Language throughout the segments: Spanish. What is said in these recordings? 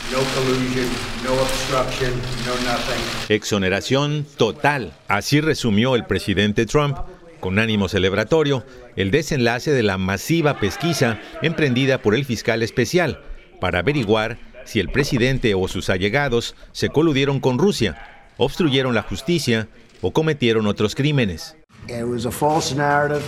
No collusion, no obstruction, no nothing. Exoneración total. Así resumió el presidente Trump, con ánimo celebratorio, el desenlace de la masiva pesquisa emprendida por el fiscal especial para averiguar si el presidente o sus allegados se coludieron con Rusia, obstruyeron la justicia o cometieron otros crímenes. It was a false narrative.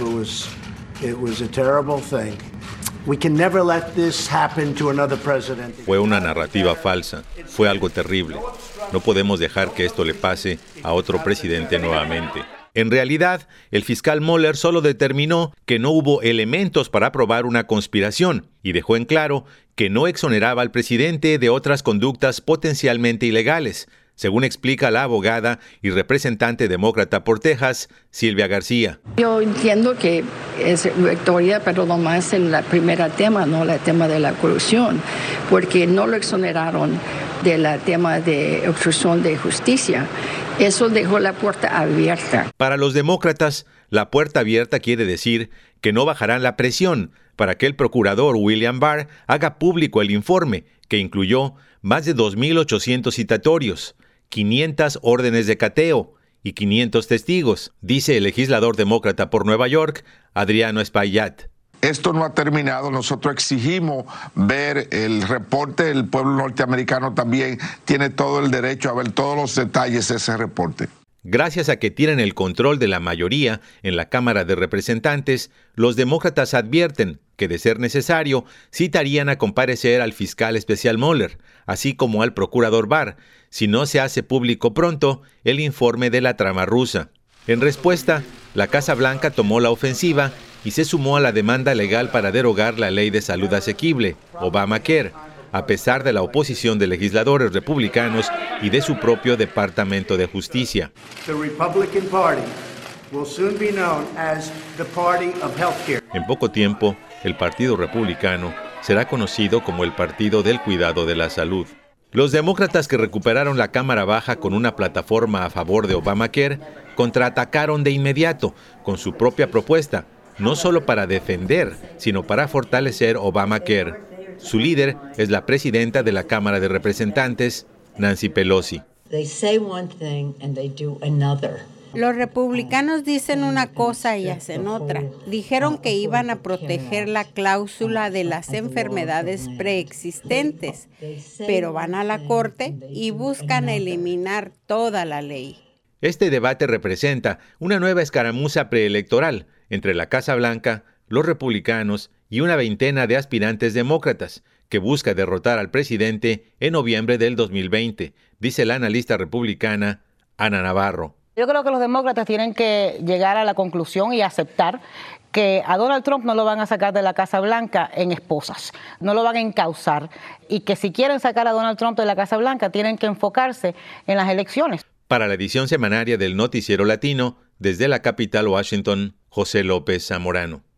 It was a terrible thing. We can never let this happen to another president. Fue una narrativa falsa, fue algo terrible. No podemos dejar que esto le pase a otro presidente nuevamente. En realidad, el fiscal Mueller solo determinó que no hubo elementos para probar una conspiración y dejó en claro que no exoneraba al presidente de otras conductas potencialmente ilegales, según explica la abogada y representante demócrata por Texas, Silvia García. Yo entiendo que es victoria, pero nomás en la primera tema, no el tema de la corrupción, porque no lo exoneraron del tema de obstrucción de justicia. Eso dejó la puerta abierta. Para los demócratas, la puerta abierta quiere decir que no bajarán la presión para que el procurador William Barr haga público el informe, que incluyó más de 2.800 citatorios, 500 órdenes de cateo y 500 testigos, dice el legislador demócrata por Nueva York, Adriano Espaillat. Esto no ha terminado, nosotros exigimos ver el reporte, el pueblo norteamericano también tiene todo el derecho a ver todos los detalles de ese reporte. Gracias a que tienen el control de la mayoría en la Cámara de Representantes, los demócratas advierten que, de ser necesario, citarían a comparecer al fiscal especial Mueller, así como al procurador Barr, si no se hace público pronto el informe de la trama rusa. En respuesta, la Casa Blanca tomó la ofensiva y se sumó a la demanda legal para derogar la ley de salud asequible, Obamacare, a pesar de la oposición de legisladores republicanos y de su propio Departamento de Justicia. En poco tiempo, el Partido Republicano será conocido como el Partido del Cuidado de la Salud. Los demócratas que recuperaron la Cámara Baja con una plataforma a favor de Obamacare contraatacaron de inmediato con su propia propuesta, no solo para defender, sino para fortalecer Obamacare. Su líder es la presidenta de la Cámara de Representantes, Nancy Pelosi. Los republicanos dicen una cosa y hacen otra. Dijeron que iban a proteger la cláusula de las enfermedades preexistentes, pero van a la corte y buscan eliminar toda la ley. Este debate representa una nueva escaramuza preelectoral entre la Casa Blanca, los republicanos y una veintena de aspirantes demócratas que busca derrotar al presidente en noviembre del 2020, dice la analista republicana Ana Navarro. Yo creo que los demócratas tienen que llegar a la conclusión y aceptar que a Donald Trump no lo van a sacar de la Casa Blanca en esposas, no lo van a encauzar, y que si quieren sacar a Donald Trump de la Casa Blanca tienen que enfocarse en las elecciones. Para la edición semanaria del Noticiero Latino, desde la capital Washington, José López Zamorano.